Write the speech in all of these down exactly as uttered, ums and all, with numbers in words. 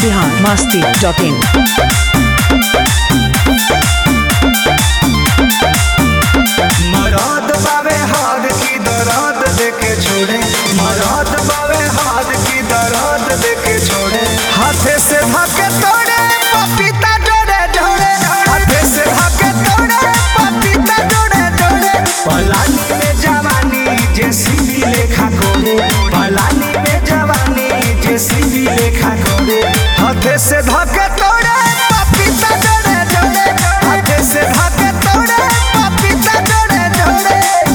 Bihar Masti dot इन। मराद बावे हाथ की दराद देके छोड़े, मराद बावे हाथ की दराद देके छोड़े। हाथे से भागे तोड़े पपीता जोड़े जोड़े, हाथे से भागे तोड़े पपीता जोड़े जोड़े। पलानी में जवानी जेसीबी लेखा कोड़े, पलानी में जवानी जेसीबी लेखा कोड़े। हाथे से भागे तोड़े पपीता जोड़े जोड़े, हाथे से भागे तोड़े पपीता जोड़े जोड़े।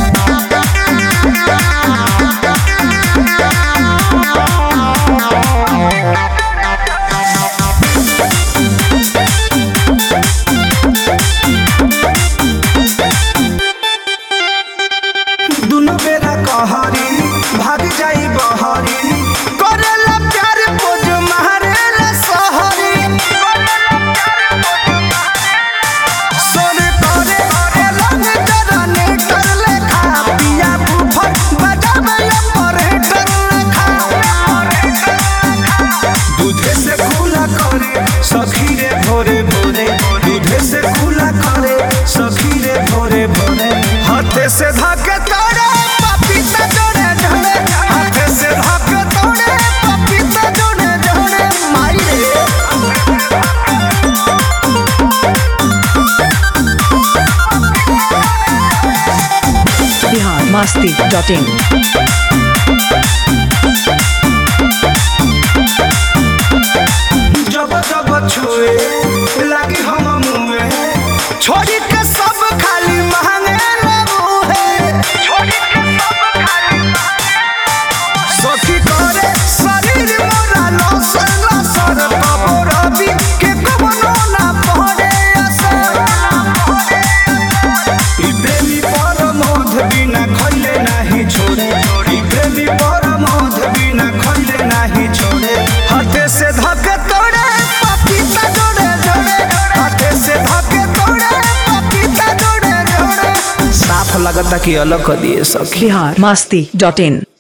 दुनो बेरा कहरी भाग जाई बहरी, करेला प्यार पोज मारेला सहरी। सोने करे रंग जरने कर लेखा, पिया बुफर बजावे ऑपरेटर लेखा। दूधे से खुला करे सखी रे भोरे भोरे, दूधे से खुला करे सखी रे भोरे भोरे। हाथे से धाके तोड़े पपीता जोड़े जोड़े, हाथे से धाके तोड़े पपीता जोड़े जोड़े। माई रे बिहार मस्ती डॉट इन। जब जब छुए लगी हम मुँहे, छोड़ी के सब खाली महंगे लगू है। सखी करे शरीर मोरा लसर लसर, कबो रवि के कबनो ना पड़े असर। ई प्रेमी परमोध बिना खइले नाही छोड़े, ई प्रेमी परमोध बिना खइले नाही छोड़े। हाथे से धके तोड़े पपीता जोड़े जोड़े, हाथे से धके तोड़े पपीता जोड़े जोड़े। साफ लगता कि अलग कर दिए सखी। बिहार मस्ती डॉट इन।